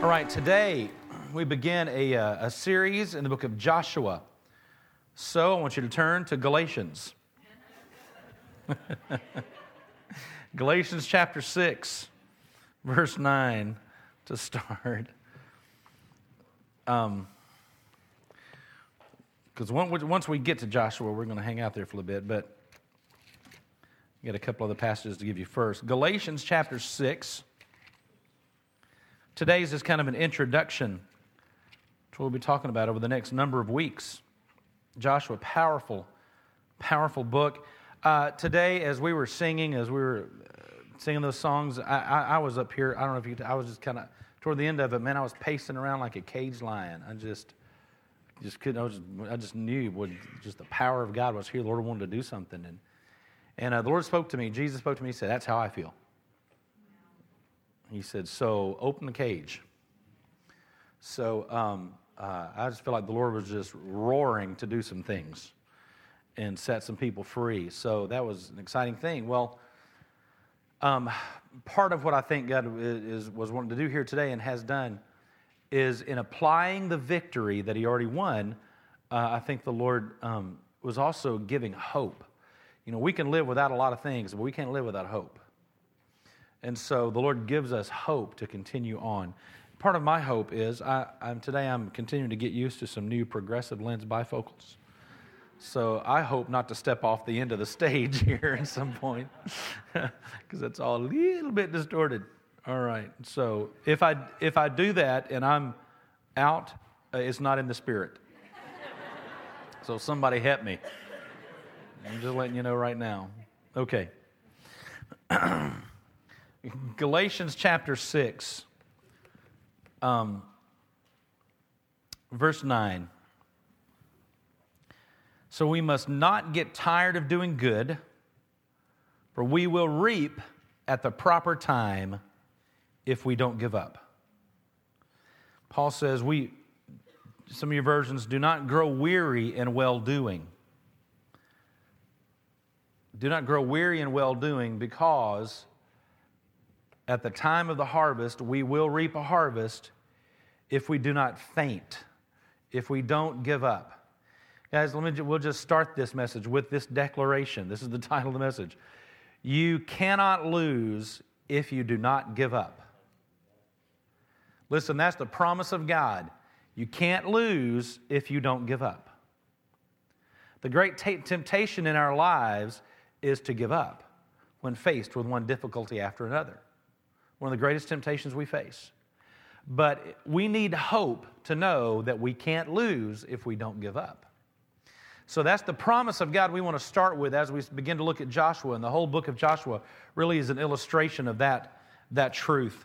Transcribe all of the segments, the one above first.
All right, today we begin a series in the book of Joshua. So I want you to turn to Galatians. Galatians chapter 6, verse 9 to start. Because once we get to Joshua, we're going to hang out there for a little bit, but I got a couple other passages to give you first. Galatians chapter 6. Today's is kind of an introduction to what we'll be talking about over the next number of weeks. Joshua, powerful book. Today, as we were singing those songs, I was up here. I don't know if I was just kind of toward the end of it. Man, I was pacing around like a caged lion. I just couldn't. I just knew what just the power of God was here. The Lord wanted to do something, and the Lord spoke to me. Jesus spoke to me. He said, "That's how I feel." He said, "So open the cage." So I just feel like the Lord was just roaring to do some things and set some people free. So that was an exciting thing. Well, part of what I think God was wanting to do here today and has done is in applying the victory that He already won, I think the Lord was also giving hope. You know, we can live without a lot of things, but we can't live without hope. And so the Lord gives us hope to continue on. Part of my hope is today I'm continuing to get used to some new progressive lens bifocals. So I hope not to step off the end of the stage here at some point because it's all a little bit distorted. All right. So if I do that and I'm out, it's not in the spirit. So somebody help me. I'm just letting you know right now. Okay. Galatians chapter 6, verse 9. So we must not get tired of doing good, for we will reap at the proper time if we don't give up. Paul says, some of your versions, do not grow weary in well-doing. Do not grow weary in well-doing, because at the time of the harvest, we will reap a harvest if we do not faint, if we don't give up. Guys, we'll just start this message with this declaration. This is the title of the message. You cannot lose if you do not give up. Listen, that's the promise of God. You can't lose if you don't give up. The great temptation in our lives is to give up when faced with one difficulty after another. One of the greatest temptations we face. But we need hope to know that we can't lose if we don't give up. So that's the promise of God we want to start with as we begin to look at Joshua. And the whole book of Joshua really is an illustration of that truth.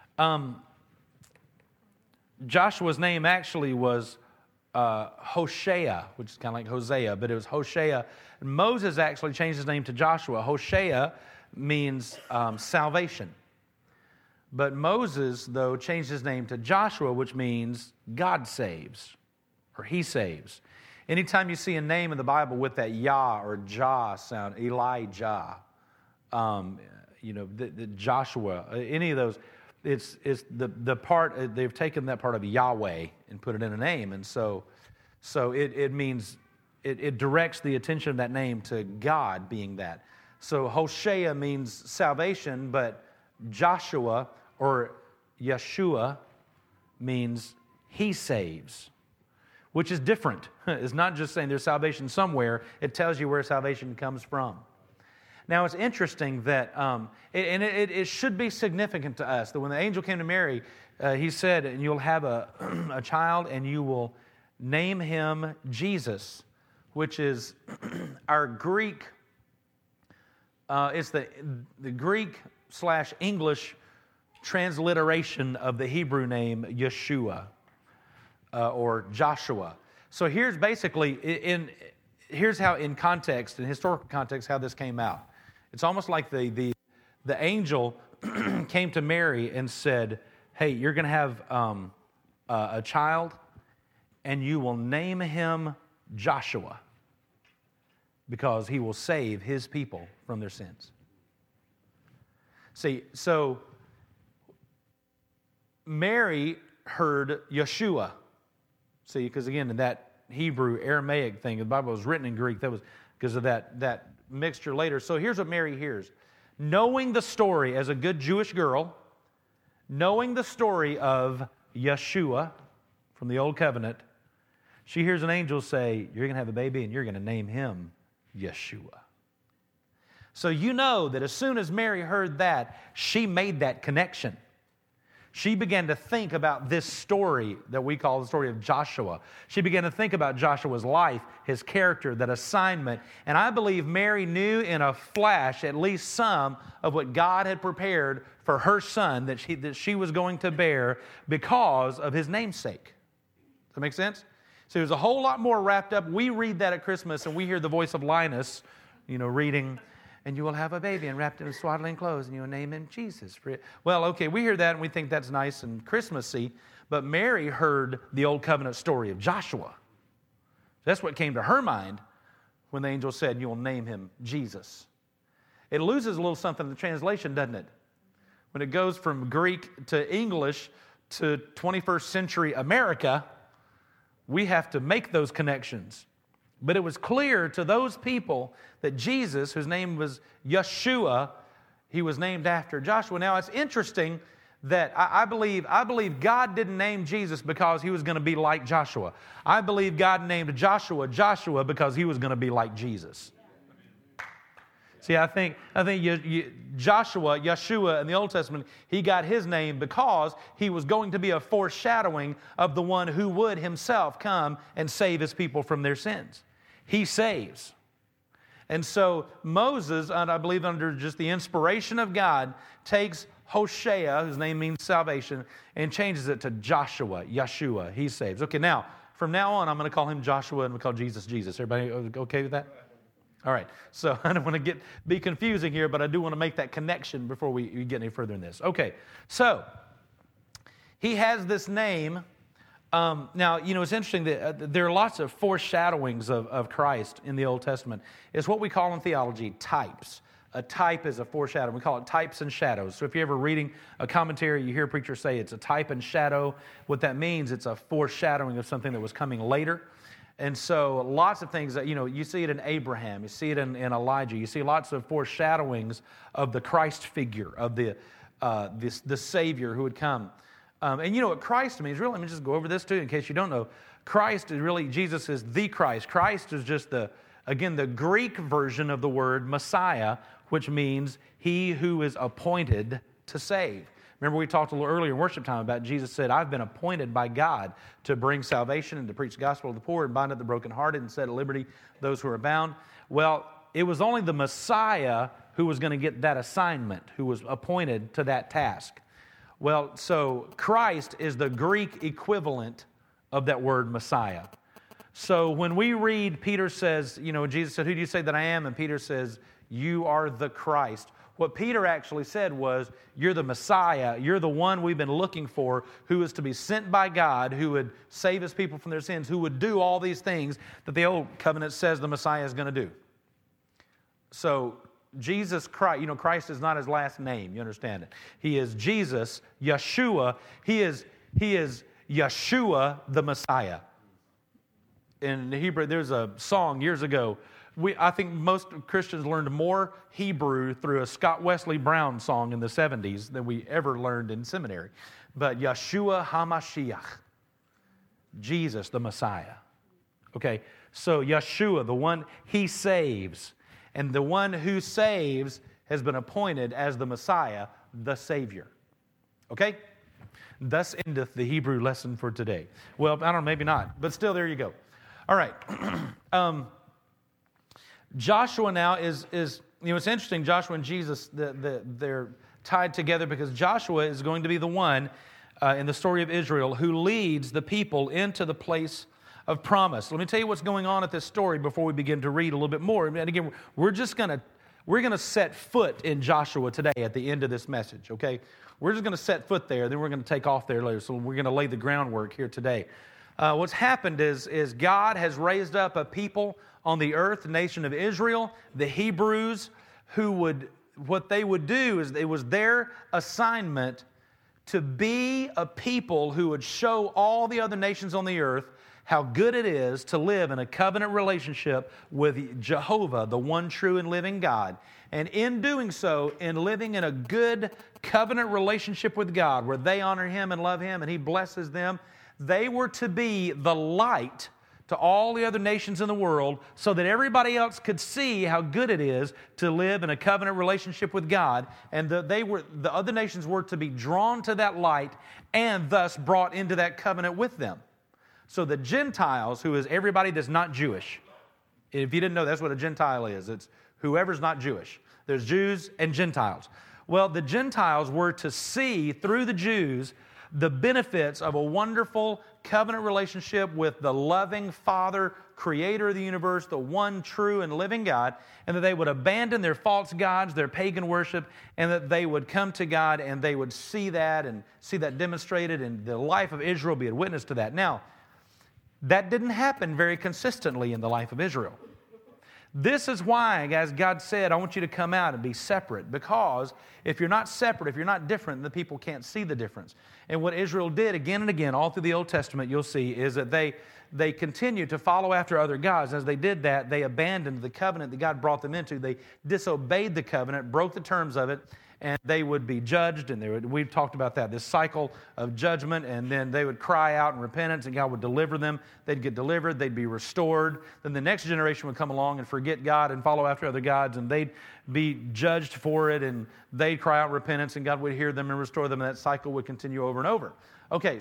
Joshua's name actually was Hoshea, which is kind of like Hosea, but it was Hoshea. And Moses actually changed his name to Joshua. Hoshea means salvation. But Moses, though, changed his name to Joshua, which means God saves, or He saves. Anytime you see a name in the Bible with that Yah or Jah sound, Elijah, the Joshua, any of those, it's the part, they've taken that part of Yahweh and put it in a name. And so it means, it directs the attention of that name to God being that. So Hoshea means salvation, but Joshua or Yeshua means He saves, which is different. It's not just saying there's salvation somewhere. It tells you where salvation comes from. Now, it's interesting that, it should be significant to us that when the angel came to Mary, he said, and you'll have a child and you will name him Jesus, which is our Greek, it's the Greek/English transliteration of the Hebrew name Yeshua or Joshua. So here's basically, here's how in context, in historical context, how this came out. It's almost like the angel came to Mary and said, hey, you're going to have a child and you will name him Joshua because he will save his people from their sins. See, so Mary heard Yeshua. See, because again, in that Hebrew, Aramaic thing, the Bible was written in Greek. That was because of that mixture later. So here's what Mary hears. Knowing the story as a good Jewish girl, knowing the story of Yeshua from the Old Covenant, she hears an angel say, you're going to have a baby and you're going to name him Yeshua. So you know that as soon as Mary heard that, she made that connection. She began to think about this story that we call the story of Joshua. She began to think about Joshua's life, his character, that assignment. And I believe Mary knew in a flash at least some of what God had prepared for her son that she was going to bear because of his namesake. Does that make sense? So there's a whole lot more wrapped up. We read that at Christmas and we hear the voice of Linus, reading, and you will have a baby and wrapped in swaddling clothes, and you will name him Jesus. Well, okay, we hear that and we think that's nice and Christmassy, but Mary heard the Old Covenant story of Joshua. That's what came to her mind when the angel said, you will name him Jesus. It loses a little something in the translation, doesn't it? When it goes from Greek to English to 21st century America, we have to make those connections. But it was clear to those people that Jesus, whose name was Yeshua, he was named after Joshua. Now, it's interesting that I believe God didn't name Jesus because he was going to be like Joshua. I believe God named Joshua because he was going to be like Jesus. See, I think Joshua, Yeshua in the Old Testament, he got his name because he was going to be a foreshadowing of the one who would himself come and save his people from their sins. He saves. And so Moses, and I believe under just the inspiration of God, takes Hosea, whose name means salvation, and changes it to Joshua, Yeshua. He saves. Okay, now, from now on, I'm going to call him Joshua and we'll call Jesus, Jesus. Everybody okay with that? All right, so I don't want to be confusing here, but I do want to make that connection before we get any further in this. Okay, so he has this name. Now, it's interesting that there are lots of foreshadowings of Christ in the Old Testament. It's what we call in theology types. A type is a foreshadowing. We call it types and shadows. So if you're ever reading a commentary, you hear a preacher say it's a type and shadow. What that means, it's a foreshadowing of something that was coming later. And so lots of things that, you see it in Abraham, you see it in Elijah, you see lots of foreshadowings of the Christ figure, of the Savior who would come. And you know what Christ means, really, let me just go over this too in case you don't know. Christ is really, Jesus is the Christ. Christ is just the Greek version of the word Messiah, which means he who is appointed to save. Remember we talked a little earlier in worship time about Jesus said, I've been appointed by God to bring salvation and to preach the gospel to the poor and bind up the brokenhearted and set at liberty those who are bound. Well, it was only the Messiah who was going to get that assignment, who was appointed to that task. Well, so Christ is the Greek equivalent of that word Messiah. So when we read, Peter says, Jesus said, who do you say that I am? And Peter says, you are the Christ. What Peter actually said was, you're the Messiah, you're the one we've been looking for, who is to be sent by God, who would save his people from their sins, who would do all these things that the Old Covenant says the Messiah is going to do. So Jesus Christ, Christ is not his last name, you understand it. He is Jesus, Yeshua, he is Yeshua the Messiah. In Hebrew, there's a song years ago. I think most Christians learned more Hebrew through a Scott Wesley Brown song in the 70s than we ever learned in seminary. But Yeshua HaMashiach, Jesus the Messiah. Okay, so Yeshua, the one he saves, and the one who saves has been appointed as the Messiah, the Savior. Okay? Thus endeth the Hebrew lesson for today. Well, I don't know, maybe not, but still, there you go. All right. Joshua now is it's interesting, Joshua and Jesus, they're tied together because Joshua is going to be the one in the story of Israel who leads the people into the place of promise. Let me tell you what's going on at this story before we begin to read a little bit more. And again, we're going to set foot in Joshua today at the end of this message, okay? We're just going to set foot there, then we're going to take off there later. So we're going to lay the groundwork here today. What's happened is God has raised up a people on the earth, the nation of Israel, the Hebrews, what they would do is it was their assignment to be a people who would show all the other nations on the earth how good it is to live in a covenant relationship with Jehovah, the one true and living God. And in doing so, in living in a good covenant relationship with God, where they honor Him and love Him and He blesses them, they were to be the light to all the other nations in the world so that everybody else could see how good it is to live in a covenant relationship with God. And the other nations were to be drawn to that light and thus brought into that covenant with them. So the Gentiles, who is everybody that's not Jewish, if you didn't know, that's what a Gentile is. It's whoever's not Jewish. There's Jews and Gentiles. Well, the Gentiles were to see through the Jews the benefits of a wonderful covenant relationship with the loving Father, Creator of the universe, the one true and living God, and that they would abandon their false gods, their pagan worship, and that they would come to God and they would see that and see that demonstrated, and the life of Israel be a witness to that. Now, that didn't happen very consistently in the life of Israel. This is why, as God said, I want you to come out and be separate, because if you're not separate, if you're not different, the people can't see the difference. And what Israel did again and again, all through the Old Testament, you'll see, is that they continued to follow after other gods. As they did that, they abandoned the covenant that God brought them into. They disobeyed the covenant, broke the terms of it, and they would be judged. And we've talked about that, this cycle of judgment, and then they would cry out in repentance, and God would deliver them. They'd get delivered, they'd be restored. Then the next generation would come along and forget God and follow after other gods, and they'd be judged for it, and they'd cry out in repentance, and God would hear them and restore them, and that cycle would continue over and over. Okay,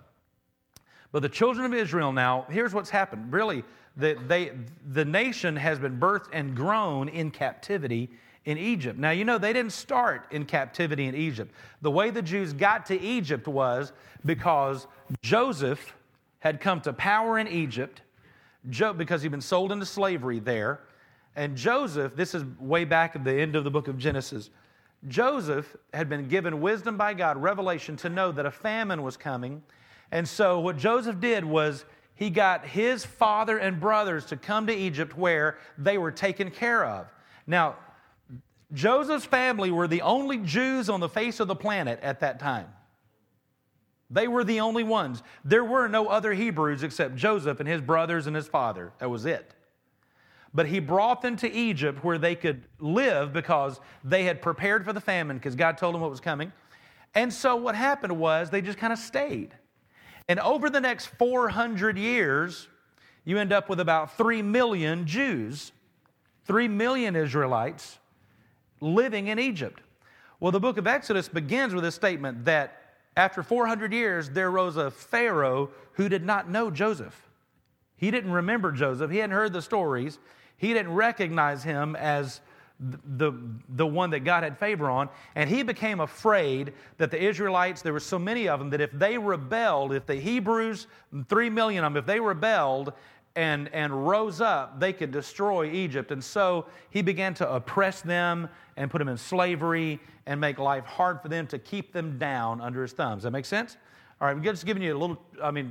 but the children of Israel now, here's what's happened. Really, the nation has been birthed and grown in captivity in Egypt. Now, you know, they didn't start in captivity in Egypt. The way the Jews got to Egypt was because Joseph had come to power in Egypt, because he'd been sold into slavery there. And Joseph, this is way back at the end of the book of Genesis, Joseph had been given wisdom by God, revelation, to know that a famine was coming. And so what Joseph did was he got his father and brothers to come to Egypt where they were taken care of. Now, Joseph's family were the only Jews on the face of the planet at that time. They were the only ones. There were no other Hebrews except Joseph and his brothers and his father. That was it. But he brought them to Egypt where they could live because they had prepared for the famine because God told them what was coming. And so what happened was they just kind of stayed. And over the next 400 years, you end up with about 3 million Jews, 3 million Israelites living in Egypt. Well, the book of Exodus begins with a statement that after 400 years, there rose a Pharaoh who did not know Joseph. He didn't remember Joseph. He hadn't heard the stories. He didn't recognize him as the one that God had favor on. And he became afraid that the Israelites, there were so many of them, that if they rebelled, if the Hebrews, 3 million of them, if they rebelled and rose up, they could destroy Egypt. And so he began to oppress them and put them in slavery and make life hard for them, to keep them down under his thumbs. Does that make sense? All right, we're just giving you a little,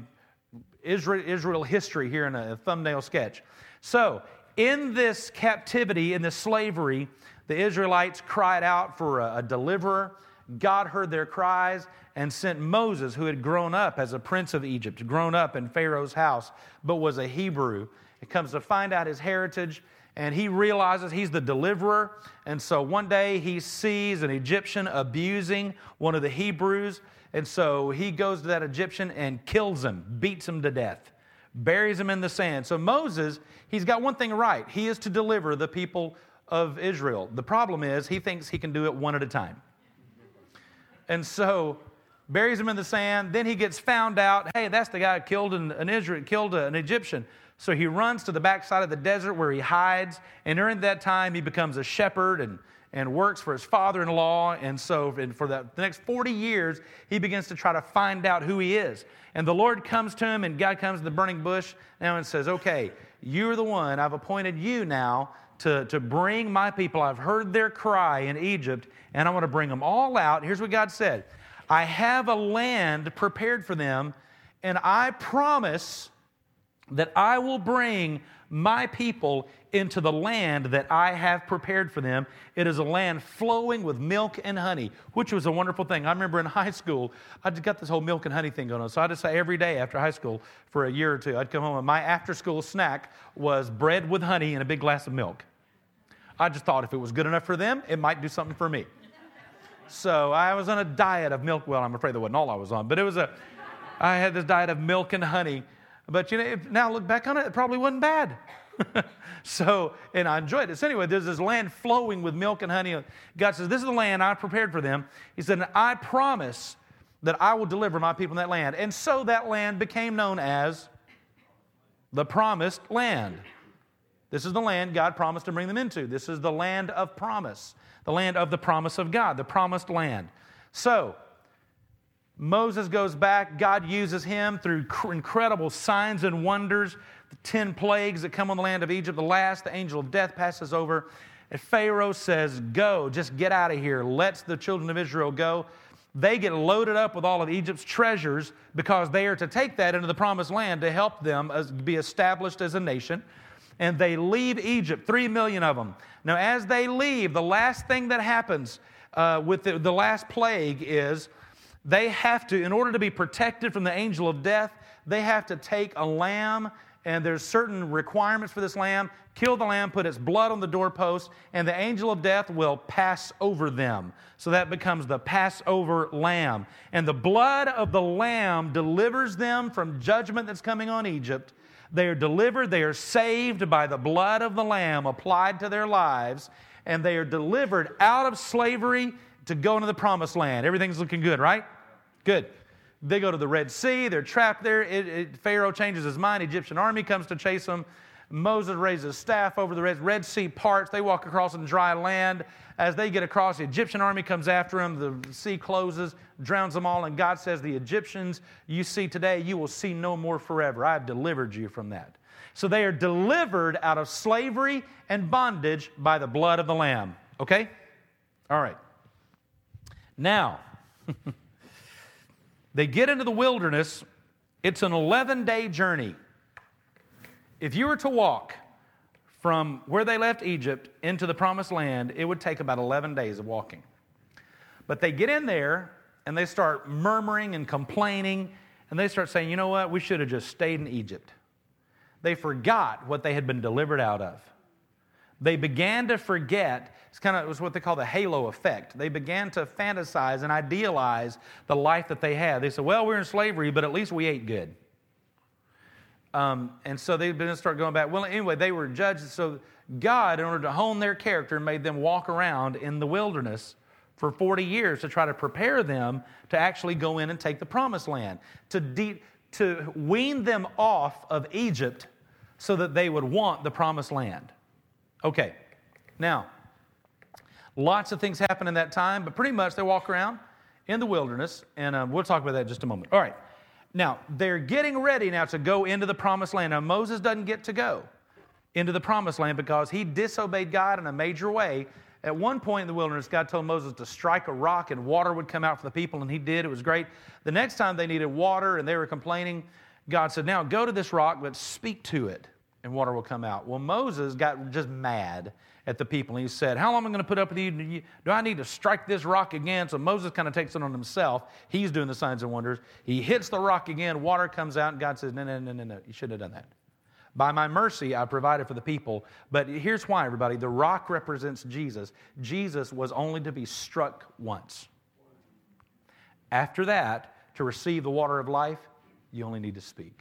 Israel history here in a thumbnail sketch. So, in this captivity, in this slavery, the Israelites cried out for a deliverer. God heard their cries and sent Moses, who had grown up as a prince of Egypt, grown up in Pharaoh's house, but was a Hebrew. He comes to find out his heritage, and he realizes he's the deliverer. And so one day he sees an Egyptian abusing one of the Hebrews, and so he goes to that Egyptian and kills him, beats him to death, buries him in the sand. So Moses, he's got one thing right. He is to deliver the people of Israel. The problem is he thinks he can do it one at a time. And so buries him in the sand. Then he gets found out, hey, that's the guy who killed an Egyptian. So he runs to the backside of the desert where he hides. And during that time, he becomes a shepherd and works for his father-in-law. And so for the next 40 years, he begins to try to find out who he is. And the Lord comes to him, and God comes to the burning bush now and says, okay, you're the one. I've appointed you now to bring my people. I've heard their cry in Egypt, and I want to bring them all out. Here's what God said. I have a land prepared for them, and I promise that I will bring my people into the land that I have prepared for them. It is a land flowing with milk and honey, which was a wonderful thing. I remember in high school, I just got this whole milk and honey thing going on. So I just say every day after high school for a year or two, I'd come home and my after-school snack was bread with honey and a big glass of milk. I just thought if it was good enough for them, it might do something for me. So I was on a diet of milk. Well, I'm afraid that wasn't all I was on, but I had this diet of milk and honey. But now look back on it, it probably wasn't bad. And I enjoyed it. So anyway, there's this land flowing with milk and honey. God says, this is the land I prepared for them. He said, I promise that I will deliver my people in that land. And so that land became known as the Promised Land. This is the land God promised to bring them into. This is the land of promise, the land of the promise of God, the promised land. So Moses goes back. God uses him through incredible signs and wonders. The 10 plagues that come on the land of Egypt. The last, the angel of death passes over. And Pharaoh says, go, just get out of here. Let the children of Israel go. They get loaded up with all of Egypt's treasures because they are to take that into the promised land to help them be established as a nation. And they leave Egypt, 3 million of them. Now, as they leave, the last thing that happens with the last plague is they have to, in order to be protected from the angel of death, they have to take a lamb, and there's certain requirements for this lamb. Kill the lamb, put its blood on the doorpost, and the angel of death will pass over them. So that becomes the Passover lamb. And the blood of the lamb delivers them from judgment that's coming on Egypt. They are delivered, they are saved by the blood of the lamb applied to their lives, and they are delivered out of slavery to go into the promised land. Everything's looking good, right? Good. They go to the Red Sea. They're trapped there. Pharaoh changes his mind. Egyptian army comes to chase them. Moses raises staff over the Red Sea parts. They walk across in dry land. As they get across, the Egyptian army comes after them. The sea closes, drowns them all. And God says, the Egyptians you see today, you will see no more forever. I have delivered you from that. So they are delivered out of slavery and bondage by the blood of the Lamb. Okay? All right. Now, they get into the wilderness. It's an 11-day journey. If you were to walk from where they left Egypt into the promised land, it would take about 11 days of walking. But they get in there and they start murmuring and complaining, and they start saying, you know what, we should have just stayed in Egypt. They forgot what they had been delivered out of. They began to forget. It was what they call the halo effect. They began to fantasize and idealize the life that they had. They said, well, we're in slavery, but at least we ate good. And so they began to start going back. Well, anyway, they were judged. So God, in order to hone their character, made them walk around in the wilderness for 40 years to try to prepare them to actually go in and take the promised land, to wean them off of Egypt so that they would want the promised land. Okay, now, lots of things happen in that time, but pretty much they walk around in the wilderness, and we'll talk about that in just a moment. All right, now, they're getting ready now to go into the promised land. Now, Moses doesn't get to go into the promised land because he disobeyed God in a major way. At one point in the wilderness, God told Moses to strike a rock and water would come out for the people, and he did. It was great. The next time they needed water and they were complaining, God said, now go to this rock, but speak to it, and water will come out. Well, Moses got just mad at the people. And he said, how long am I going to put up with you? Do I need to strike this rock again? So Moses kind of takes it on himself. He's doing the signs and wonders. He hits the rock again. Water comes out. And God says, no. You shouldn't have done that. By my mercy, I provided for the people. But here's why, everybody. The rock represents Jesus. Jesus was only to be struck once. After that, to receive the water of life, you only need to speak.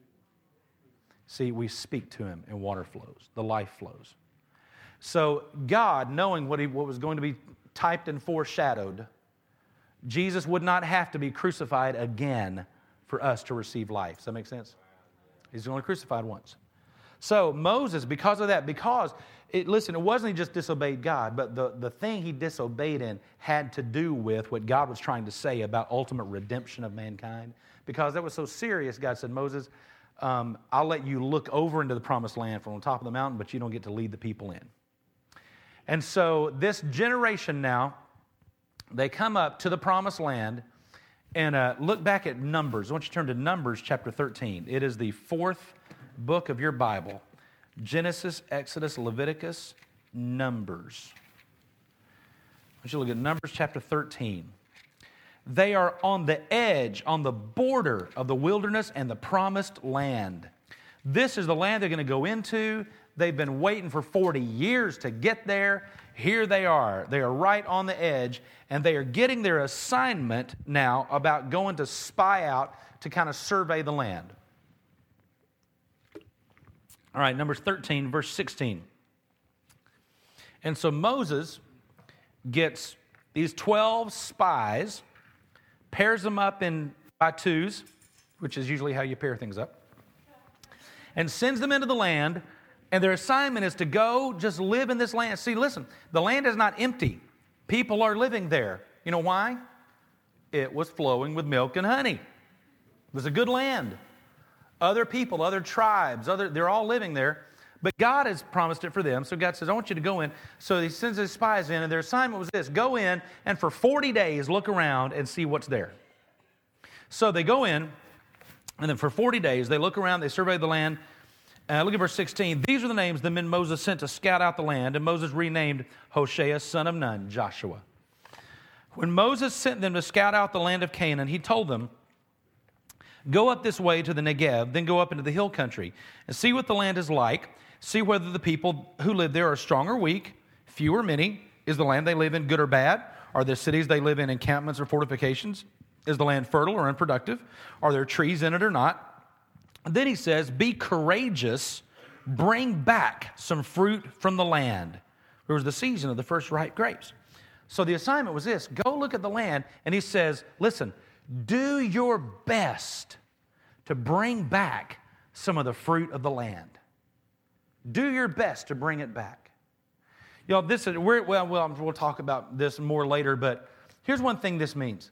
See, we speak to him and water flows. The life flows. So God, knowing what was going to be typed and foreshadowed, Jesus would not have to be crucified again for us to receive life. Does that make sense? He's only crucified once. So Moses, because of that, it wasn't he just disobeyed God, but the thing he disobeyed in had to do with what God was trying to say about ultimate redemption of mankind. Because that was so serious, God said, Moses, I'll let you look over into the promised land from on top of the mountain, but you don't get to lead the people in. And so this generation now, they come up to the promised land and look back at Numbers. I want you to turn to Numbers chapter 13. It is the fourth book of your Bible. Genesis, Exodus, Leviticus, Numbers. I want you to look at Numbers chapter 13. They are on the edge, on the border of the wilderness and the promised land. This is the land they're going to go into. They've been waiting for 40 years to get there. Here they are. They are right on the edge, and they are getting their assignment now about going to spy out to kind of survey the land. All right, Numbers 13, verse 16. And so Moses gets these 12 spies, pairs them up by twos, which is usually how you pair things up, and sends them into the land, and their assignment is to go just live in this land. See, listen, the land is not empty. People are living there. You know why? It was flowing with milk and honey. It was a good land. Other people, other tribes, they're all living there. But God has promised it for them. So God says, I want you to go in. So he sends his spies in, and their assignment was this: go in and for 40 days look around and see what's there. So they go in, and then for 40 days they look around, they survey the land. Look at verse 16. These are the names the men Moses sent to scout out the land, and Moses renamed Hoshea, son of Nun, Joshua. When Moses sent them to scout out the land of Canaan, he told them, go up this way to the Negev, then go up into the hill country, and see what the land is like. See whether the people who live there are strong or weak, few or many. Is the land they live in good or bad? Are the cities they live in encampments or fortifications? Is the land fertile or unproductive? Are there trees in it or not? And then he says, be courageous, bring back some fruit from the land. It was the season of the first ripe grapes. So the assignment was this: go look at the land, and he says, listen, do your best to bring back some of the fruit of the land. Do your best to bring it back. You know, we'll talk about this more later, but here's one thing this means.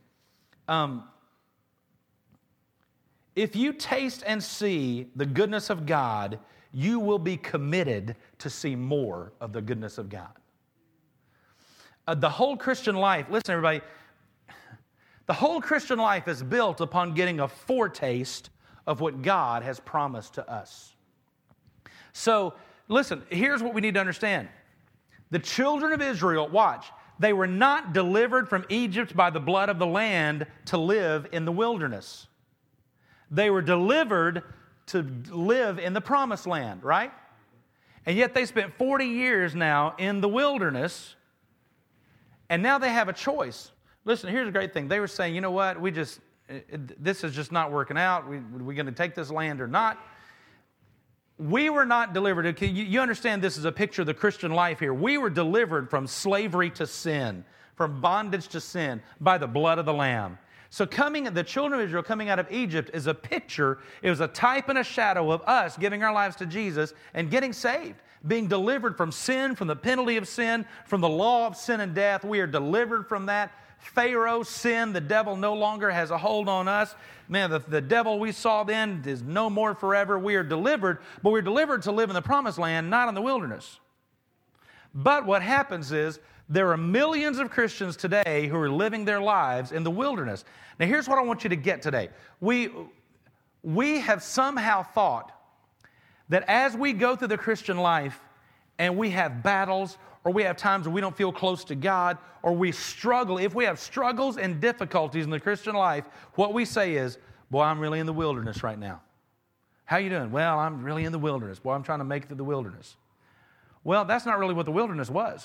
If you taste and see the goodness of God, you will be committed to see more of the goodness of God. The whole Christian life, listen everybody, the whole Christian life is built upon getting a foretaste of what God has promised to us. So, listen, here's what we need to understand. The children of Israel, watch, they were not delivered from Egypt by the blood of the land to live in the wilderness. They were delivered to live in the promised land, right? And yet they spent 40 years now in the wilderness, and now they have a choice. Listen, here's a great thing. They were saying, you know what, this is just not working out. We're going to take this land or not. We were not delivered. You understand this is a picture of the Christian life here. We were delivered from slavery to sin, from bondage to sin, by the blood of the Lamb. So the children of Israel coming out of Egypt is a picture, it was a type and a shadow of us giving our lives to Jesus and getting saved, being delivered from sin, from the penalty of sin, from the law of sin and death. We are delivered from that. Pharaoh's sin, the devil no longer has a hold on us. Man, the devil we saw then is no more forever. We are delivered, but we're delivered to live in the promised land, not in the wilderness. But what happens is there are millions of Christians today who are living their lives in the wilderness. Now, here's what I want you to get today. We have somehow thought that as we go through the Christian life and we have battles, or we have times where we don't feel close to God, or we struggle, if we have struggles and difficulties in the Christian life, what we say is, boy, I'm really in the wilderness right now. How you doing? Well, I'm really in the wilderness. Boy, I'm trying to make it through the wilderness. Well, that's not really what the wilderness was.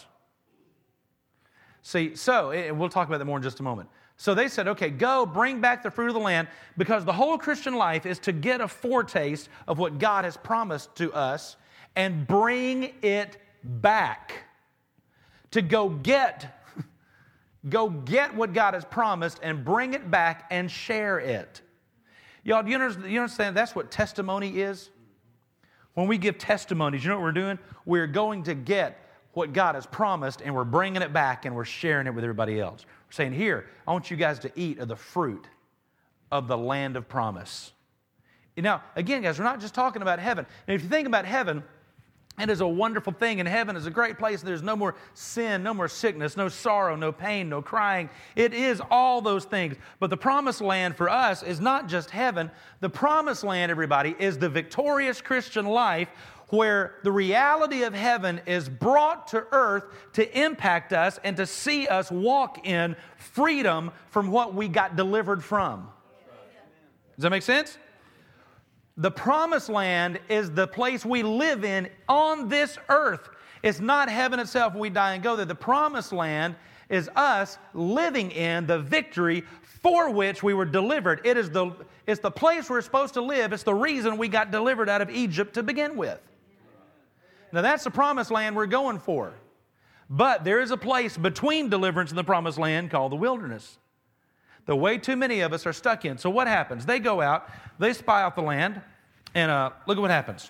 See, so we'll talk about that more in just a moment. So they said, okay, go bring back the fruit of the land, because the whole Christian life is to get a foretaste of what God has promised to us and bring it back. To go get what God has promised and bring it back and share it. Y'all, do you understand that's what testimony is? When we give testimonies, you know what we're doing? We're going to get what God has promised, and we're bringing it back and we're sharing it with everybody else. We're saying, here, I want you guys to eat of the fruit of the land of promise. Now, again, guys, we're not just talking about heaven. And if you think about heaven, It is a wonderful thing, and heaven is a great place. There's no more sin, no more sickness, no sorrow, no pain, no crying. It is all those things. But the promised land for us is not just heaven. The promised land, everybody, is the victorious Christian life where the reality of heaven is brought to earth to impact us and to see us walk in freedom from what we got delivered from. Does that make sense? The promised land is the place we live in on this earth. It's not heaven itself when we die and go there. The promised land is us living in the victory for which we were delivered. It's the place we're supposed to live. It's the reason we got delivered out of Egypt to begin with. Now that's the promised land we're going for. But there is a place between deliverance and the promised land called the wilderness. The way too many of us are stuck in. So what happens? They go out, they spy out the land, and look at what happens.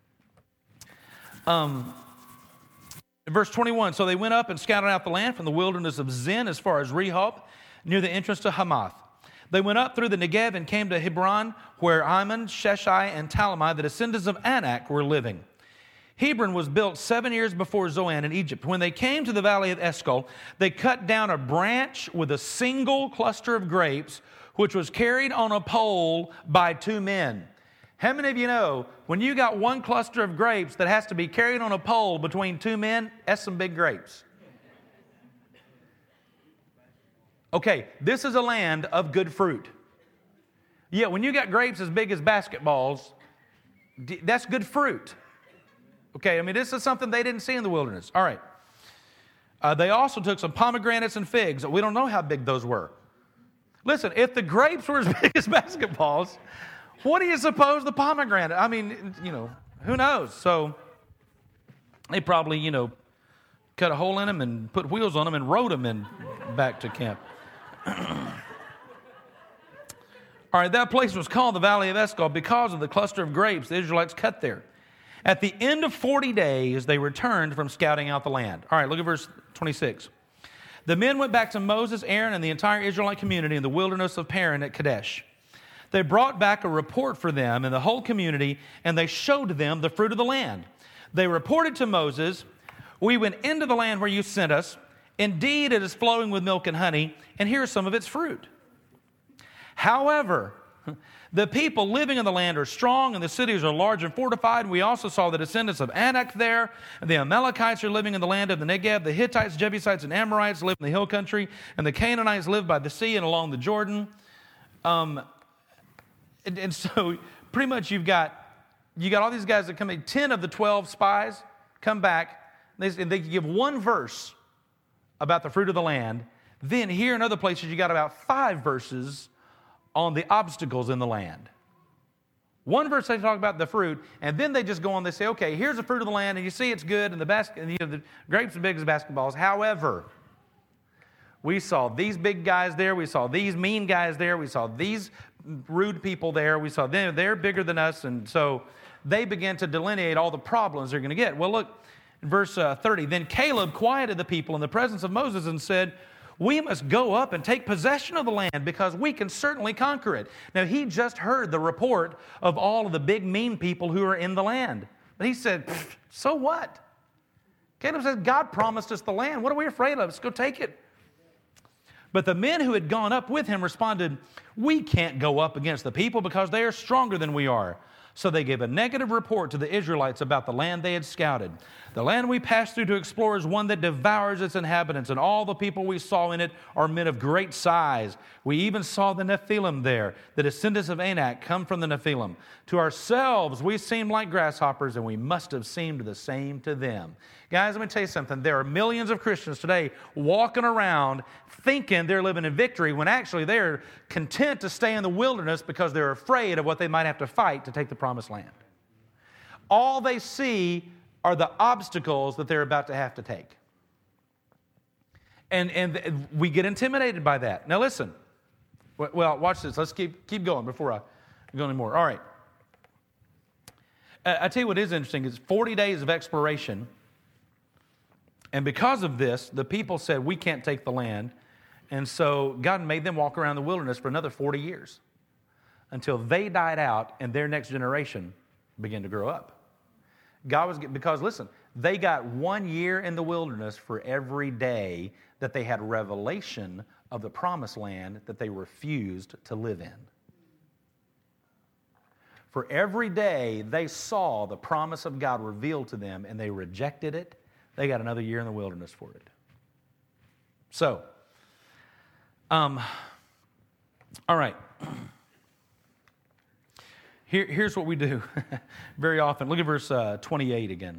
In verse 21, so they went up and scouted out the land from the wilderness of Zin as far as Rehob, near the entrance to Hamath. They went up through the Negev and came to Hebron, where Iman, Sheshai, and Talmai, the descendants of Anak, were living. Hebron was built 7 years before Zoan in Egypt. When they came to the valley of Eshcol, they cut down a branch with a single cluster of grapes, which was carried on a pole by 2 men. How many of you know, when you got one cluster of grapes that has to be carried on a pole between 2 men, that's some big grapes. Okay, this is a land of good fruit. Yeah, when you got grapes as big as basketballs, that's good fruit. Okay, I mean, this is something they didn't see in the wilderness. All right. They also took some pomegranates and figs. We don't know how big those were. Listen, if the grapes were as big as basketballs, what do you suppose the pomegranate? I mean, who knows? So they probably, cut a hole in them and put wheels on them and rode them back to camp. All right, that place was called the Valley of Eshcol because of the cluster of grapes the Israelites cut there. At the end of 40 days, they returned from scouting out the land. All right, look at verse 26. The men went back to Moses, Aaron, and the entire Israelite community in the wilderness of Paran at Kadesh. They brought back a report for them and the whole community, and they showed them the fruit of the land. They reported to Moses, "We went into the land where you sent us. Indeed, it is flowing with milk and honey, and here is some of its fruit. However, the people living in the land are strong, and the cities are large and fortified. And we also saw the descendants of Anak there, and the Amalekites are living in the land of the Negev. The Hittites, Jebusites, and Amorites live in the hill country, and the Canaanites live by the sea and along the Jordan." And so pretty much you got all these guys that come in. 10 of the 12 spies come back. They give one verse about the fruit of the land. Then here in other places you got about 5 verses on the obstacles in the land. One verse they talk about the fruit, and then they just go on, they say, okay, here's the fruit of the land, and you see it's good, and the grapes are big as basketballs. However, we saw these big guys there, we saw these mean guys there, we saw these rude people there, we saw them, they're bigger than us, and so they began to delineate all the problems they're going to get. Well, look, in verse 30, then Caleb quieted the people in the presence of Moses and said, "We must go up and take possession of the land because we can certainly conquer it." Now, he just heard the report of all of the big mean people who are in the land. But he said, so what? Caleb says, God promised us the land. What are we afraid of? Let's go take it. But the men who had gone up with him responded, "We can't go up against the people because they are stronger than we are." So they gave a negative report to the Israelites about the land they had scouted. "The land we passed through to explore is one that devours its inhabitants, and all the people we saw in it are men of great size. We even saw the Nephilim there. The descendants of Anak come from the Nephilim. To ourselves we seemed like grasshoppers, and we must have seemed the same to them." Guys, let me tell you something. There are millions of Christians today walking around thinking they're living in victory when actually they're content to stay in the wilderness because they're afraid of what they might have to fight to take the promised land. All they see are the obstacles that they're about to have to take. And we get intimidated by that. Now listen. Well, watch this. Let's keep going before I go anymore. All right. I tell you what is interesting is 40 days of exploration. And because of this, the people said, we can't take the land. And so God made them walk around the wilderness for another 40 years until they died out and their next generation began to grow up. Because listen, they got 1 year in the wilderness for every day that they had revelation of the promised land that they refused to live in. For every day they saw the promise of God revealed to them and they rejected it, they got another year in the wilderness for it. So, all right. Here's what we do very often. Look at verse 28 again.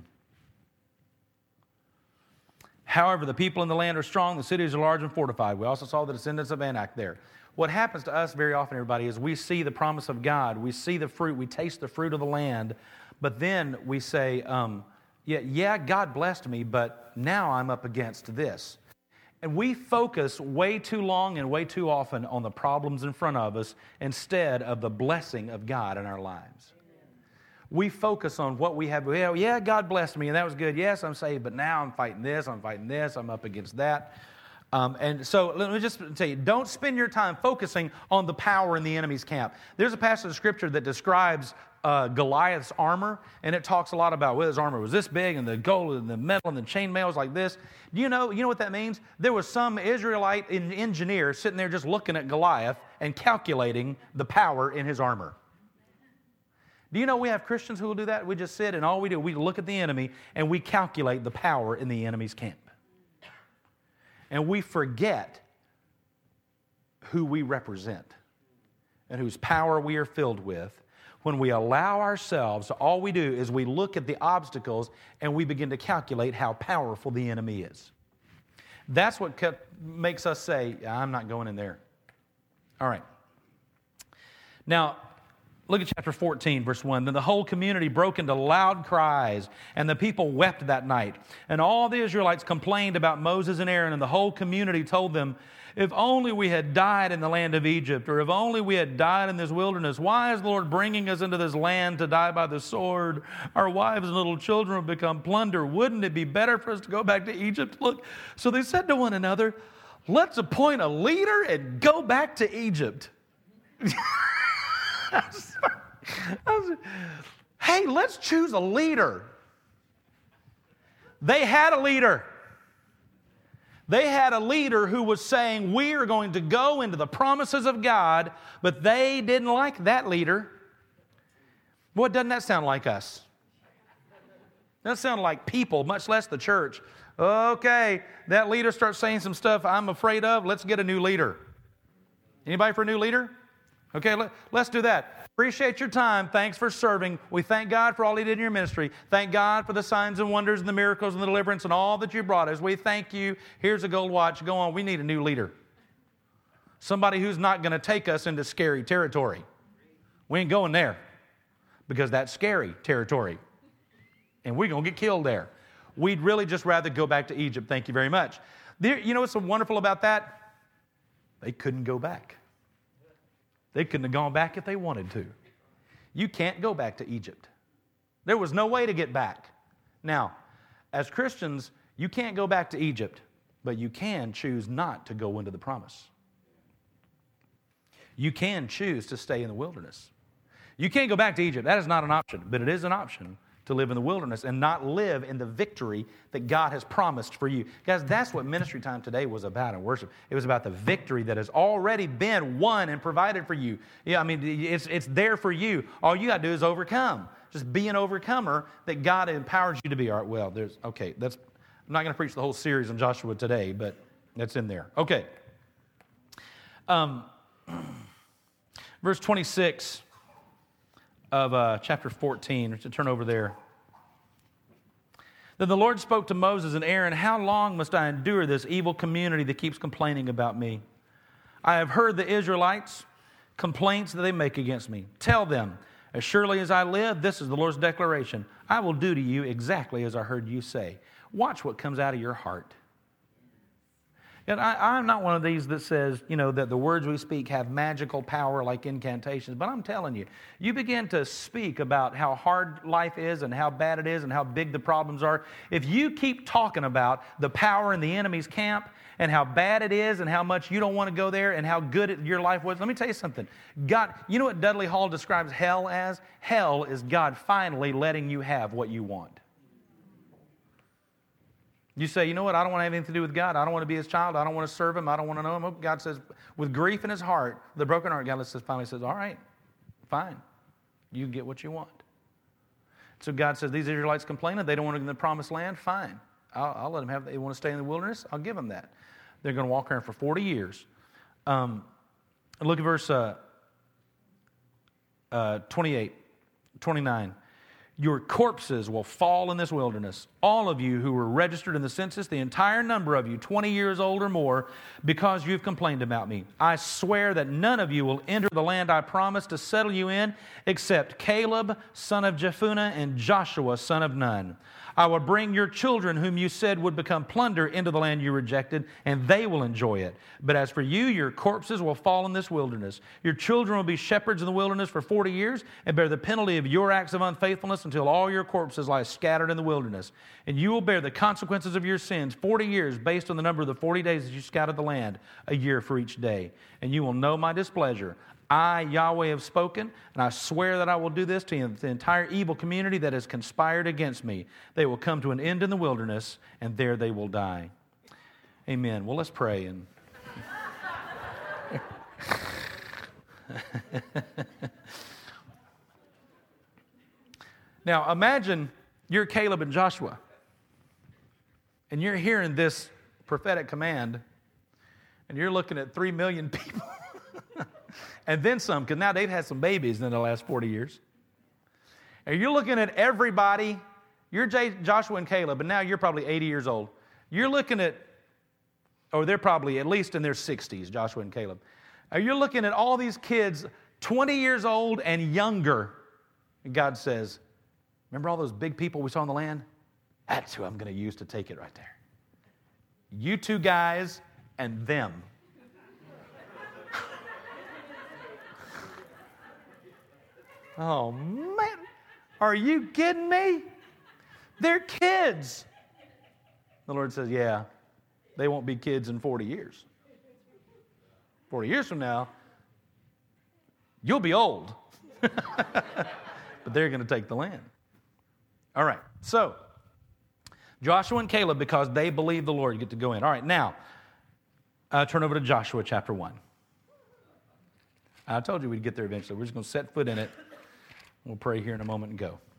However, the people in the land are strong, the cities are large and fortified. We also saw the descendants of Anak there. What happens to us very often, everybody, is we see the promise of God. We see the fruit. We taste the fruit of the land. But then we say, yeah, God blessed me, but now I'm up against this. And we focus way too long and way too often on the problems in front of us instead of the blessing of God in our lives. We focus on what we have. Well, yeah, God blessed me, and that was good. Yes, I'm saved, but now I'm fighting this, I'm up against that. And so let me just tell you, don't spend your time focusing on the power in the enemy's camp. There's a passage of Scripture that describes Goliath's armor, and it talks a lot about, well, his armor was this big, and the gold, and the metal, and the chainmail was like this. Do you know what that means? There was some Israelite engineer sitting there just looking at Goliath and calculating the power in his armor. Do you know we have Christians who will do that? We just sit and all we do, we look at the enemy and we calculate the power in the enemy's camp. And we forget who we represent and whose power we are filled with when we allow ourselves, all we do is we look at the obstacles and we begin to calculate how powerful the enemy is. That's what makes us say, I'm not going in there. All right. Now, look at chapter 14, verse 1. Then the whole community broke into loud cries, and the people wept that night. And all the Israelites complained about Moses and Aaron, and the whole community told them, if only we had died in the land of Egypt, or if only we had died in this wilderness. Why is the Lord bringing us into this land to die by the sword? Our wives and little children will become plunder. Wouldn't it be better for us to go back to Egypt? Look, so they said to one another, let's appoint a leader and go back to Egypt. Hey, let's choose a leader. They had a leader. They had a leader who was saying, we are going to go into the promises of God, but they didn't like that leader. Boy, doesn't that sound like us? That sounds like people, much less the church. Okay, that leader starts saying some stuff I'm afraid of. Let's get a new leader. Anybody for a new leader? Okay, let's do that. Appreciate your time. Thanks for serving. We thank God for all He did in your ministry. Thank God for the signs and wonders and the miracles and the deliverance and all that you brought us. We thank you. Here's a gold watch. Go on. We need a new leader. Somebody who's not going to take us into scary territory. We ain't going there because that's scary territory. And we're going to get killed there. We'd really just rather go back to Egypt. Thank you very much. You know what's so wonderful about that? They couldn't go back. They couldn't have gone back if they wanted to. You can't go back to Egypt. There was no way to get back. Now, as Christians, you can't go back to Egypt, but you can choose not to go into the promise. You can choose to stay in the wilderness. You can't go back to Egypt. That is not an option, but it is an option to live in the wilderness and not live in the victory that God has promised for you. Guys, that's what ministry time today was about in worship. It was about the victory that has already been won and provided for you. Yeah, I mean, it's there for you. All you got to do is overcome. Just be an overcomer that God empowers you to be. All right, well, I'm not going to preach the whole series on Joshua today, but that's in there. Okay. Verse 26 of chapter 14, to turn over there. Then the Lord spoke to Moses and Aaron, how long must I endure this evil community that keeps complaining about me? I have heard the Israelites' complaints that they make against me. Tell them, as surely as I live, this is the Lord's declaration, I will do to you exactly as I heard you say. Watch what comes out of your heart. And I'm not one of these that says, that the words we speak have magical power like incantations. But I'm telling you, you begin to speak about how hard life is and how bad it is and how big the problems are. If you keep talking about the power in the enemy's camp and how bad it is and how much you don't want to go there and how good your life was, let me tell you something. God, you know what Dudley Hall describes hell as? Hell is God finally letting you have what you want. You say, you know what, I don't want to have anything to do with God. I don't want to be His child. I don't want to serve Him. I don't want to know Him. God says, with grief in His heart, the broken heart, God finally says, all right, fine. You get what you want. So God says, these Israelites complaining, they don't want to go in the promised land, fine. I'll let them have it. They want to stay in the wilderness, I'll give them that. They're going to walk around for 40 years. Look at verse 28, 29. Your corpses will fall in this wilderness, all of you who were registered in the census, the entire number of you, 20 years old or more, because you've complained about me. I swear that none of you will enter the land I promised to settle you in, except Caleb, son of Jephunneh, and Joshua, son of Nun. I will bring your children, whom you said would become plunder, into the land you rejected, and they will enjoy it. But as for you, your corpses will fall in this wilderness. Your children will be shepherds in the wilderness for 40 years and bear the penalty of your acts of unfaithfulness until all your corpses lie scattered in the wilderness. And you will bear the consequences of your sins 40 years based on the number of the 40 days that you scattered the land, a year for each day. And you will know my displeasure. I, Yahweh, have spoken, and I swear that I will do this to the entire evil community that has conspired against me. They will come to an end in the wilderness, and there they will die. Amen. Well, let's pray. And now, imagine you're Caleb and Joshua, and you're hearing this prophetic command, and you're looking at 3 million people. And then some, because now they've had some babies in the last 40 years. And you're looking at everybody. You're Joshua and Caleb, and now you're probably 80 years old. You're looking at, or they're probably at least in their 60s, Joshua and Caleb. You're looking at all these kids, 20 years old and younger. And God says, remember all those big people we saw in the land? That's who I'm going to use to take it right there. You two guys and them. Oh, man, are you kidding me? They're kids. The Lord says, yeah, they won't be kids in 40 years. 40 years from now, you'll be old. But they're going to take the land. All right, so Joshua and Caleb, because they believe the Lord, get to go in. All right, now, turn over to Joshua chapter 1. I told you we'd get there eventually. We're just going to set foot in it. We'll pray here in a moment and go.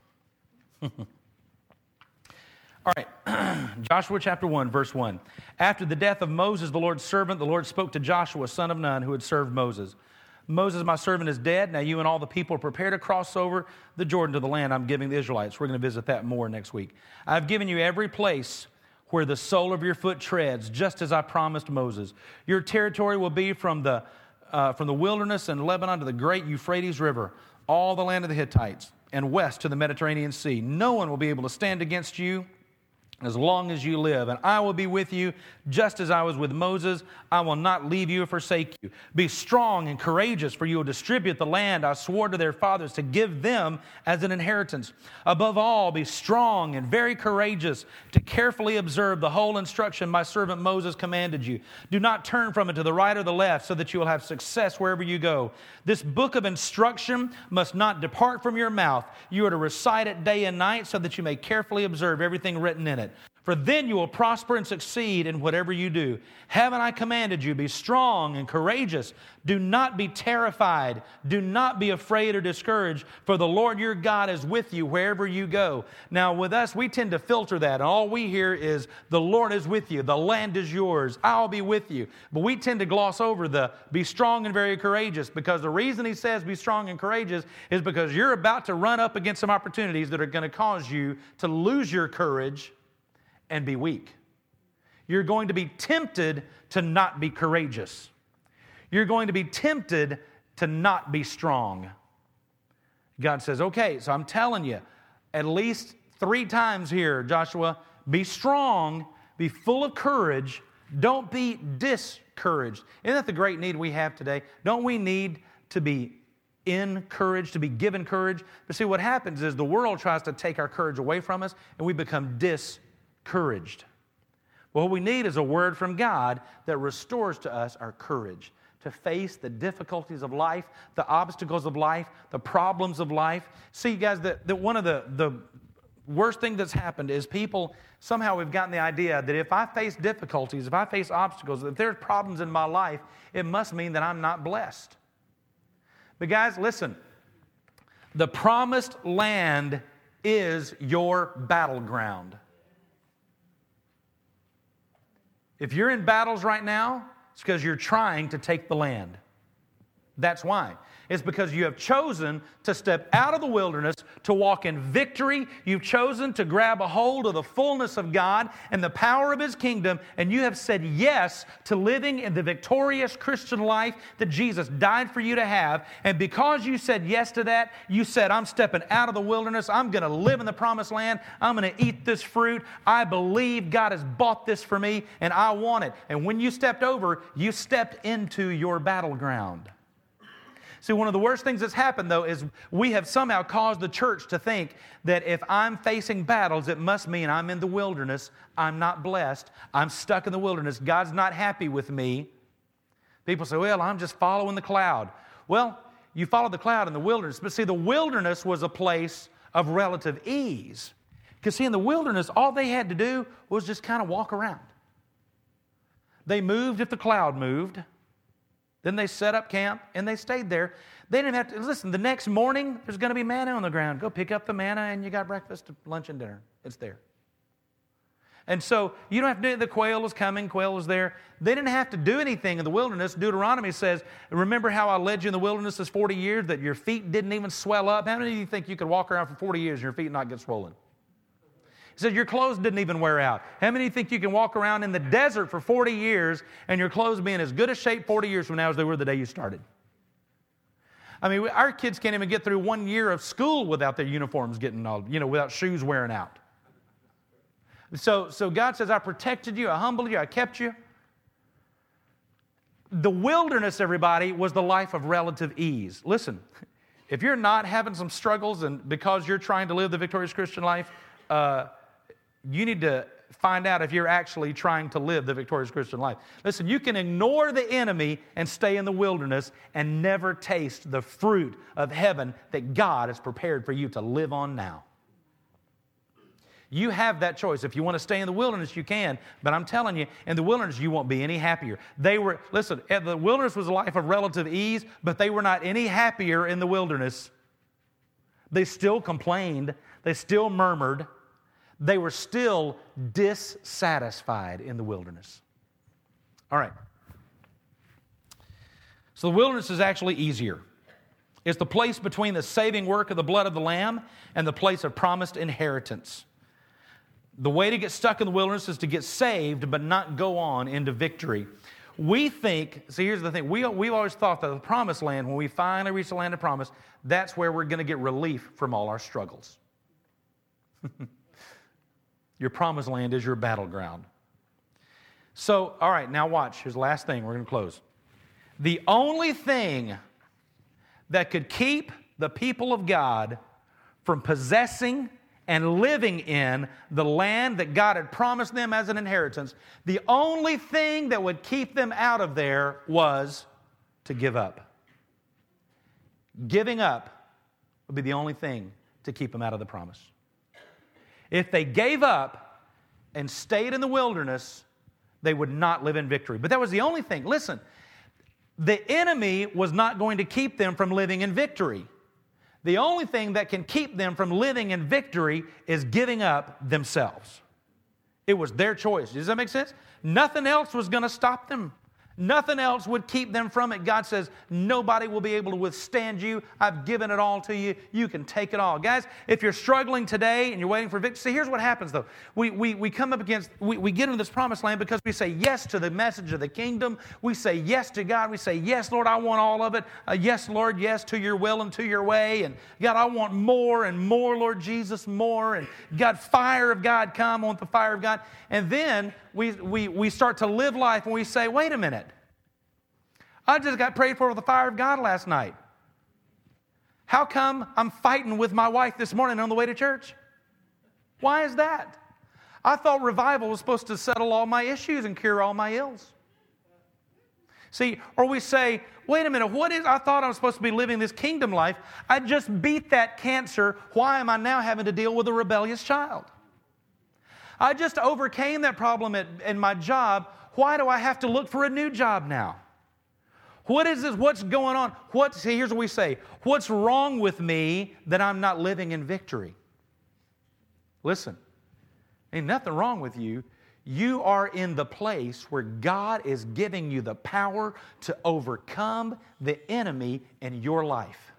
All right, Joshua chapter 1, verse 1. After the death of Moses, the Lord's servant, the Lord spoke to Joshua, son of Nun, who had served Moses. Moses, my servant, is dead. Now you and all the people are prepared to cross over the Jordan to the land I'm giving the Israelites. We're going to visit that more next week. I've given you every place where the sole of your foot treads, just as I promised Moses. Your territory will be from the wilderness in Lebanon to the great Euphrates River, all the land of the Hittites, and west to the Mediterranean Sea. No one will be able to stand against you as long as you live. And I will be with you just as I was with Moses. I will not leave you or forsake you. Be strong and courageous, for you will distribute the land I swore to their fathers to give them as an inheritance. Above all, be strong and very courageous to carefully observe the whole instruction my servant Moses commanded you. Do not turn from it to the right or the left, so that you will have success wherever you go. This book of instruction must not depart from your mouth. You are to recite it day and night, so that you may carefully observe everything written in it. For then you will prosper and succeed in whatever you do. Haven't I commanded you? Be strong and courageous. Do not be terrified. Do not be afraid or discouraged, for the Lord your God is with you wherever you go. Now with us, we tend to filter that. And all we hear is, the Lord is with you. The land is yours. I'll be with you. But we tend to gloss over the be strong and very courageous, because the reason he says be strong and courageous is because you're about to run up against some opportunities that are going to cause you to lose your courage and be weak. You're going to be tempted to not be courageous. You're going to be tempted to not be strong. God says, okay, so I'm telling you, at least 3 times here, Joshua, be strong, be full of courage, Don't be discouraged. Isn't that the great need we have today? Don't we need to be encouraged, to be given courage? But see, what happens is the world tries to take our courage away from us, and we become discouraged. Well, what we need is a word from God that restores to us our courage to face the difficulties of life, the obstacles of life, the problems of life. See, guys, that one of the worst thing that's happened is people, somehow we've gotten the idea that if I face difficulties, if I face obstacles, if there's problems in my life, it must mean that I'm not blessed. But guys, listen, the promised land is your battleground. If you're in battles right now, it's because you're trying to take the land. That's why. It's because you have chosen to step out of the wilderness to walk in victory. You've chosen to grab a hold of the fullness of God and the power of His kingdom, and you have said yes to living in the victorious Christian life that Jesus died for you to have. And because you said yes to that, you said, I'm stepping out of the wilderness. I'm going to live in the promised land. I'm going to eat this fruit. I believe God has bought this for me, and I want it. And when you stepped over, you stepped into your battleground. See, one of the worst things that's happened, though, is we have somehow caused the church to think that if I'm facing battles, it must mean I'm in the wilderness, I'm not blessed, I'm stuck in the wilderness, God's not happy with me. People say, well, I'm just following the cloud. Well, you followed the cloud in the wilderness, but see, the wilderness was a place of relative ease. Because see, in the wilderness, all they had to do was just kind of walk around. They moved if the cloud moved. Then they set up camp, and they stayed there. They didn't have to, listen, the next morning, there's going to be manna on the ground. Go pick up the manna, and you got breakfast, lunch, and dinner. It's there. And so you don't have to do, the quail was coming, quail was there. They didn't have to do anything in the wilderness. Deuteronomy says, remember how I led you in the wilderness this 40 years, that your feet didn't even swell up? How many of you think you could walk around for 40 years and your feet not get swollen? He said, your clothes didn't even wear out. How many think you can walk around in the desert for 40 years and your clothes be in as good a shape 40 years from now as they were the day you started? I mean, our kids can't even get through 1 year of school without their uniforms getting all, without shoes wearing out. So God says, I protected you, I humbled you, I kept you. The wilderness, everybody, was the life of relative ease. Listen, if you're not having some struggles and because you're trying to live the victorious Christian life, you need to find out if you're actually trying to live the victorious Christian life. Listen, you can ignore the enemy and stay in the wilderness and never taste the fruit of heaven that God has prepared for you to live on now. You have that choice. If you want to stay in the wilderness, you can. But I'm telling you, in the wilderness, you won't be any happier. Listen, the wilderness was a life of relative ease, but they were not any happier in the wilderness. They still complained. They still murmured. They were still dissatisfied in the wilderness. All right. So the wilderness is actually easier. It's the place between the saving work of the blood of the Lamb and the place of promised inheritance. The way to get stuck in the wilderness is to get saved but not go on into victory. We think, see, here's the thing. We've always thought that the promised land, when we finally reach the land of promise, that's where we're going to get relief from all our struggles. Your promised land is your battleground. So, all right, now watch. Here's the last thing. We're going to close. The only thing that could keep the people of God from possessing and living in the land that God had promised them as an inheritance, the only thing that would keep them out of there was to give up. Giving up would be the only thing to keep them out of the promise. If they gave up and stayed in the wilderness, they would not live in victory. But that was the only thing. Listen, the enemy was not going to keep them from living in victory. The only thing that can keep them from living in victory is giving up themselves. It was their choice. Does that make sense? Nothing else was going to stop them. Nothing else would keep them from it. God says, nobody will be able to withstand you. I've given it all to you. You can take it all. Guys, if you're struggling today and you're waiting for victory, see, here's what happens, though. We come up against, we get into this promised land because we say yes to the message of the kingdom. We say yes to God. We say, yes, Lord, I want all of it. Yes, Lord, yes to your will and to your way. And God, I want more and more, Lord Jesus, more. And God, fire of God come. I want the fire of God. And then we start to live life and we say, wait a minute. I just got prayed for with the fire of God last night. How come I'm fighting with my wife this morning on the way to church? Why is that? I thought revival was supposed to settle all my issues and cure all my ills. See, or we say, wait a minute, I thought I was supposed to be living this kingdom life. I just beat that cancer. Why am I now having to deal with a rebellious child? I just overcame that problem in my job. Why do I have to look for a new job now? What is this? What's going on? Here's what we say. What's wrong with me that I'm not living in victory? Listen, ain't nothing wrong with you. You are in the place where God is giving you the power to overcome the enemy in your life.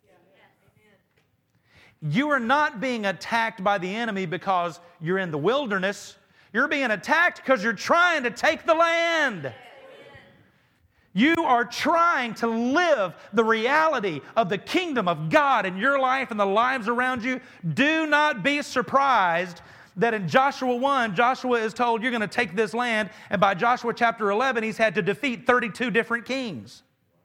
You are not being attacked by the enemy because you're in the wilderness. You're being attacked because you're trying to take the land. You are trying to live the reality of the kingdom of God in your life and the lives around you. Do not be surprised that in Joshua 1, Joshua is told you're going to take this land, and by Joshua chapter 11, he's had to defeat 32 different kings.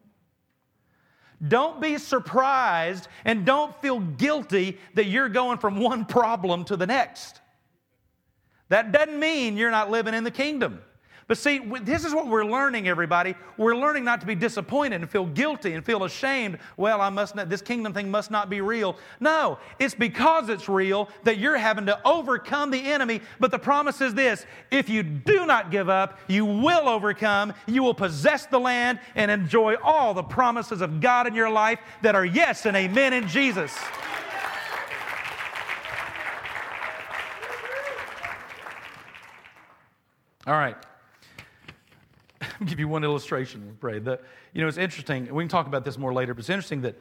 Don't be surprised and don't feel guilty that you're going from one problem to the next. That doesn't mean you're not living in the kingdom. But see, this is what we're learning, everybody. We're learning not to be disappointed and feel guilty and feel ashamed. Well, this kingdom thing must not be real. No, it's because it's real that you're having to overcome the enemy. But the promise is this: if you do not give up, you will overcome. You will possess the land and enjoy all the promises of God in your life that are yes and amen in Jesus. All right. I'll give you one illustration. We'll pray. It's interesting. We can talk about this more later, but it's interesting that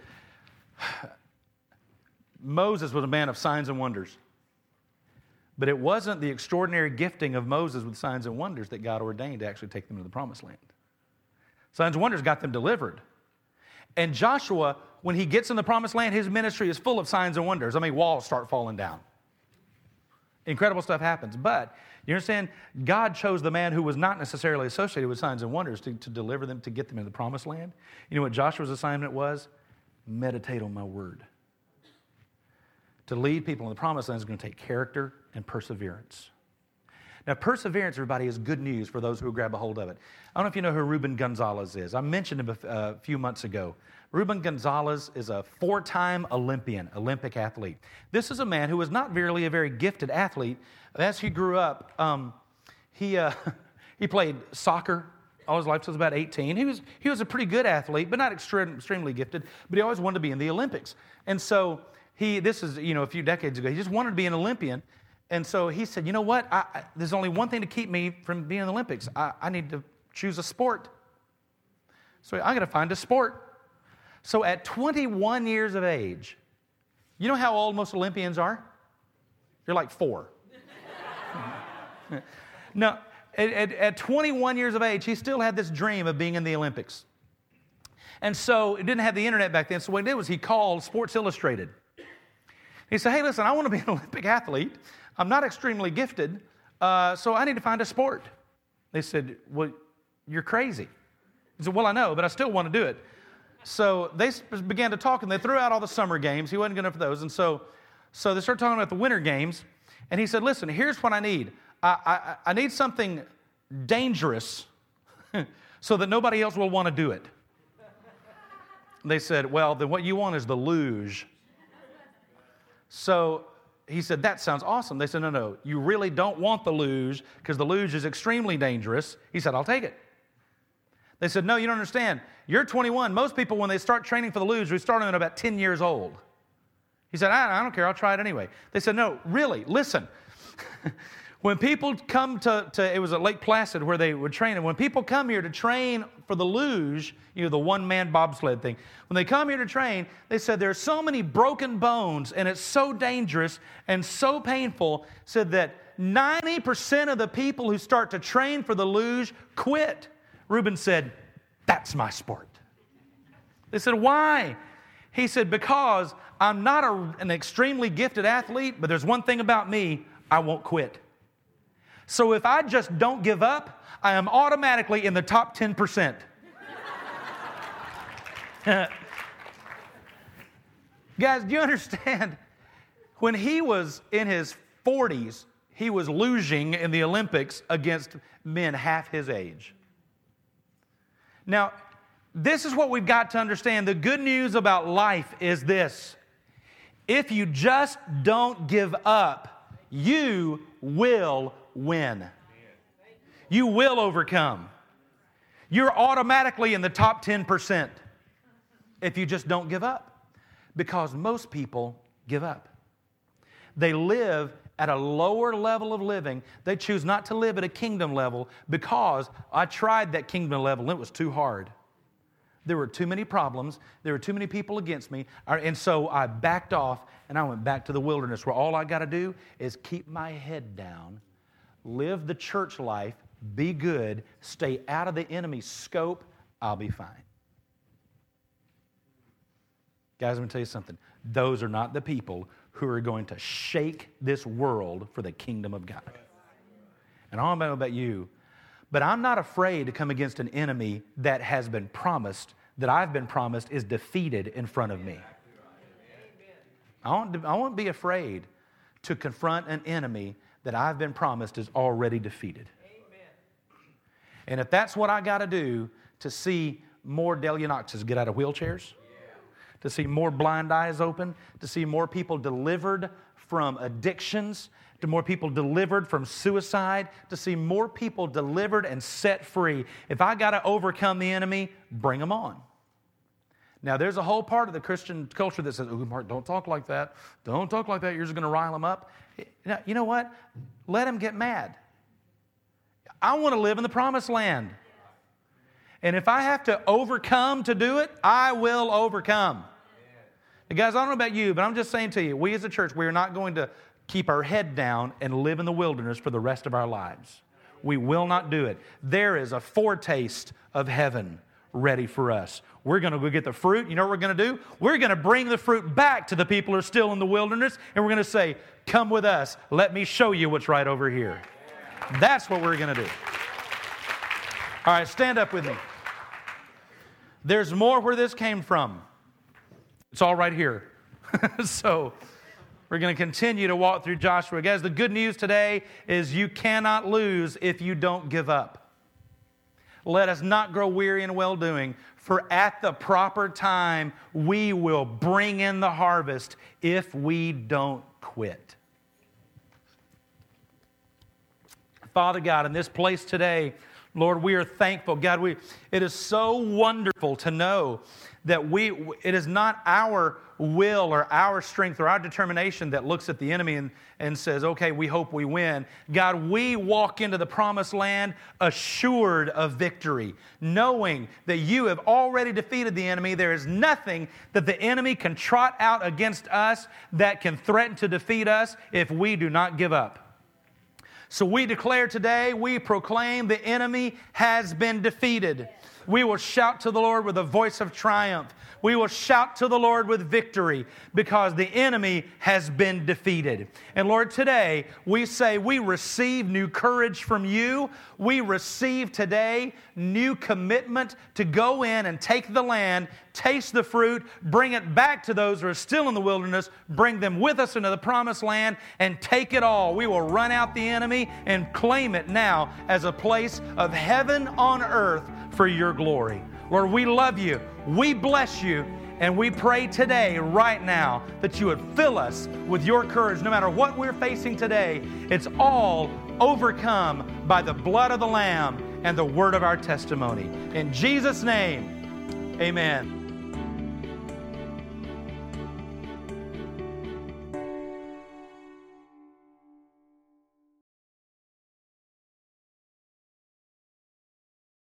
Moses was a man of signs and wonders. But it wasn't the extraordinary gifting of Moses with signs and wonders that God ordained to actually take them to the promised land. Signs and wonders got them delivered. And Joshua, when he gets in the promised land, his ministry is full of signs and wonders. I mean, walls start falling down. Incredible stuff happens. But you understand, God chose the man who was not necessarily associated with signs and wonders to deliver them, to get them in the promised land. You know what Joshua's assignment was? Meditate on my word. To lead people in the promised land is going to take character and perseverance. Now, perseverance, everybody, is good news for those who grab a hold of it. I don't know if you know who Ruben Gonzalez is. I mentioned him a few months ago. Ruben Gonzalez is a 4-time Olympic athlete. This is a man who was not really a very gifted athlete. As he grew up, he played soccer all his life till he was about 18. He was a pretty good athlete, but not extremely gifted, but he always wanted to be in the Olympics. And so this is a few decades ago, he just wanted to be an Olympian. And so he said, you know what, there's only one thing to keep me from being in the Olympics. I need to choose a sport. So I'm going to find a sport. So at 21 years of age, you know how old most Olympians are? You're like 4. No, at 21 years of age, he still had this dream of being in the Olympics. And so it didn't have the internet back then, so what he did was he called Sports Illustrated. He said, hey, listen, I want to be an Olympic athlete. I'm not extremely gifted, so I need to find a sport. They said, well, you're crazy. He said, well, I know, but I still want to do it. So they began to talk, and they threw out all the summer games. He wasn't good enough for those. And so they started talking about the winter games. And he said, listen, here's what I need. I need something dangerous so that nobody else will want to do it. They said, well, then what you want is the luge. So he said, that sounds awesome. They said, no, you really don't want the luge because the luge is extremely dangerous. He said, I'll take it. They said, no, you don't understand. You're 21. Most people, when they start training for the luge, we start them at about 10 years old. He said, I don't care. I'll try it anyway. They said, no, really, listen. When people come to it was at Lake Placid where they would train, and when people come here to train for the luge, the one-man bobsled thing, when they come here to train, they said there's so many broken bones and it's so dangerous and so painful, said that 90% of the people who start to train for the luge quit. Reuben said, that's my sport. They said, why? He said, because I'm not an extremely gifted athlete, but there's one thing about me, I won't quit. So if I just don't give up, I am automatically in the top 10%. Guys, do you understand? When he was in his 40s, he was luging in the Olympics against men half his age. Now, this is what we've got to understand. The good news about life is this. If you just don't give up, you will win. You will overcome. You're automatically in the top 10% if you just don't give up. Because most people give up. They live at a lower level of living. They choose not to live at a kingdom level because I tried that kingdom level and it was too hard. There were too many problems. There were too many people against me. And so I backed off and I went back to the wilderness where all I got to do is keep my head down, live the church life, be good, stay out of the enemy's scope, I'll be fine. Guys, I'm going to tell you something. Those are not the people who are going to shake this world for the kingdom of God. And I don't know about you, but I'm not afraid to come against an enemy that has been promised, that I've been promised is defeated in front of me. I won't be afraid to confront an enemy that I've been promised is already defeated. And if that's what I got to do to see more Delia Knoxes get out of wheelchairs, to see more blind eyes open, to see more people delivered from addictions, to more people delivered from suicide, to see more people delivered and set free. If I got to overcome the enemy, bring them on. Now, there's a whole part of the Christian culture that says, oh, Mark, don't talk like that. Don't talk like that. You're just going to rile them up. Now, you know what? Let them get mad. I want to live in the promised land. And if I have to overcome to do it, I will overcome. And guys, I don't know about you, but I'm just saying to you, we as a church, we are not going to keep our head down and live in the wilderness for the rest of our lives. We will not do it. There is a foretaste of heaven ready for us. We're going to go get the fruit. You know what we're going to do? We're going to bring the fruit back to the people who are still in the wilderness, and we're going to say, come with us. Let me show you what's right over here. That's what we're going to do. All right, stand up with me. There's more where this came from. It's all right here. So we're going to continue to walk through Joshua. Guys, the good news today is you cannot lose if you don't give up. Let us not grow weary in well-doing, for at the proper time we will bring in the harvest if we don't quit. Father God, in this place today, Lord, we are thankful. God, it is so wonderful to know that it is not our will or our strength or our determination that looks at the enemy and says, okay, we hope we win. God, we walk into the promised land assured of victory, knowing that you have already defeated the enemy. There is nothing that the enemy can trot out against us that can threaten to defeat us if we do not give up. So we declare today, we proclaim the enemy has been defeated. We will shout to the Lord with a voice of triumph. We will shout to the Lord with victory because the enemy has been defeated. And Lord, today we say we receive new courage from you. We receive today new commitment to go in and take the land, taste the fruit, bring it back to those who are still in the wilderness, bring them with us into the promised land, and take it all. We will run out the enemy and claim it now as a place of heaven on earth for your glory. Lord, we love you, we bless you, and we pray today, right now, that you would fill us with your courage. No matter what we're facing today, it's all overcome by the blood of the Lamb and the word of our testimony. In Jesus' name, amen.